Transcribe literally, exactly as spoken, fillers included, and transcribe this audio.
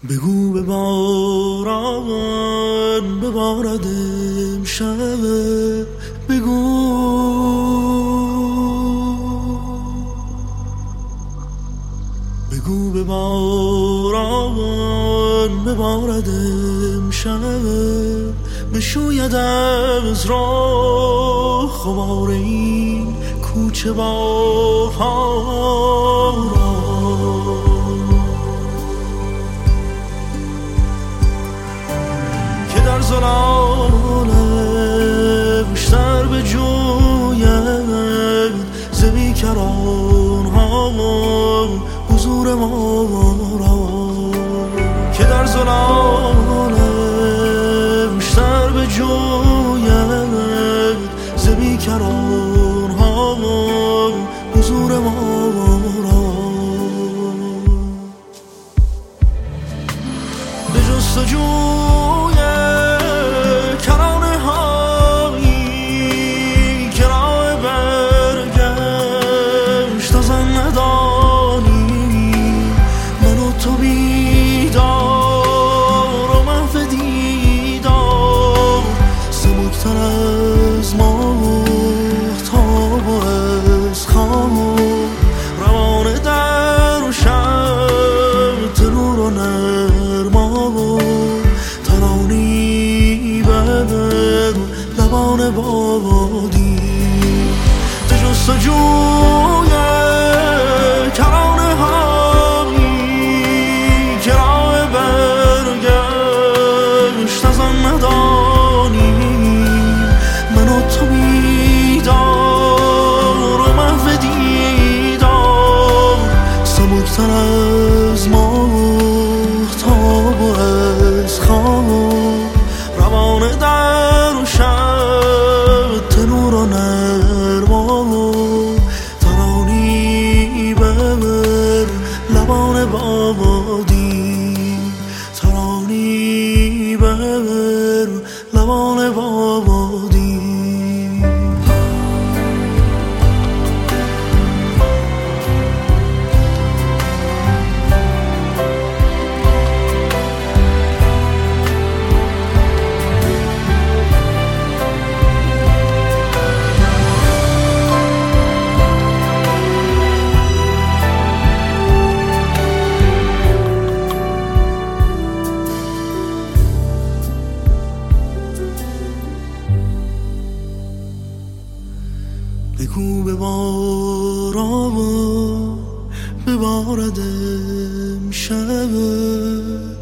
بگو به باران ببارد امشب، بگو بگو به باران ببارد امشب، بشوید از راه خمار این کوچه بارها را، که در ظلالش سر به جوید ز بیکران ها حضور ما را، که در ظلالش سر به جوید ز بیکران ها حضور ما را، به جستجوی کرانه هایی که راه برگشت از آن ندانی، من و تو بیدار و محو دیدار، سبکتر از ماهتاب و از خواب، روانه در و شب تنور و نرما و ترانی بر لبان بادی، به جستجوی کرانه هایی که راه برگشت از آن ندانی، من و تو بیدار و محو دیدار، سبکتر از ماهتاب و از خواب، روانه در و شب تنور و نرما و ترانی بر لبان بادی، ترانی بر لبان بادی. بگو به باران ببارد امشب،